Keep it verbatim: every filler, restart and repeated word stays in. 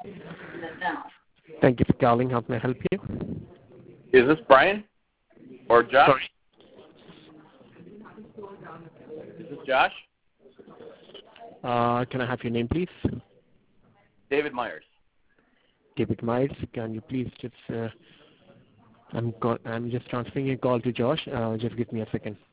Thank you for calling. How can I help you? Is this Brian or Josh? Sorry. Is this Josh? Uh, can I have your name, please? David Myers. David Myers. Can you please just? Uh, I'm call, I'm just transferring your call to Josh. Uh, just give me a second.